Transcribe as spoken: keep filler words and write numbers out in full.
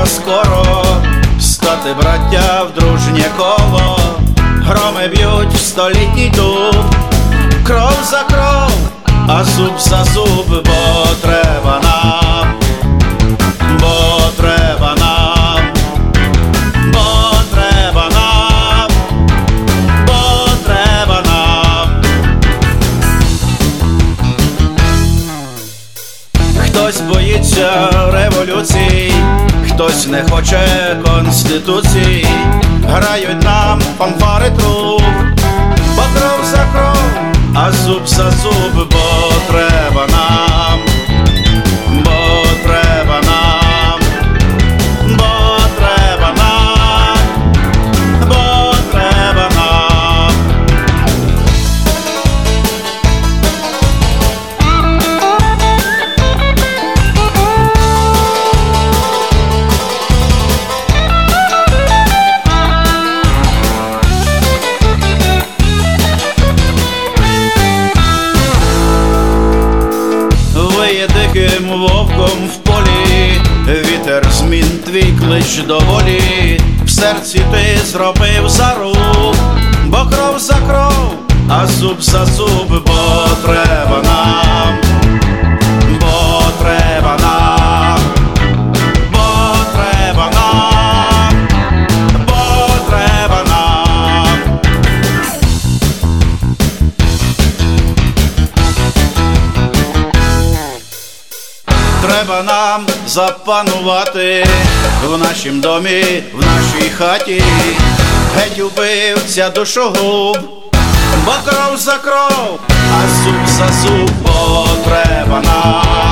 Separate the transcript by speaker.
Speaker 1: треба скоро стати, браття, в дружнє коло. Громи б'ють в столітній дуб, кров за кров, а зуб за зуб, бо треба нам, бо треба нам, бо треба нам, бо треба нам. Хтось боїться революцій, хтось не хоче конституції. Грають нам фанфари труб, бо кров за кров, а зуб за зуб, бо треба нам, бо треба нам, бо треба нам, бо треба нам. Диким вовком в полі, вітер змін твій клич до волі. В серці ти зробив заруб, бо кров за кров, а зуб за зуб, бо треба нам, бо треба нам, бо треба нам, бо треба нам. Треба нам запанувати в нашім домі, в нашій хаті. Геть убивця душогуб, бо кров за кров, а зуб за зуб, бо треба нам.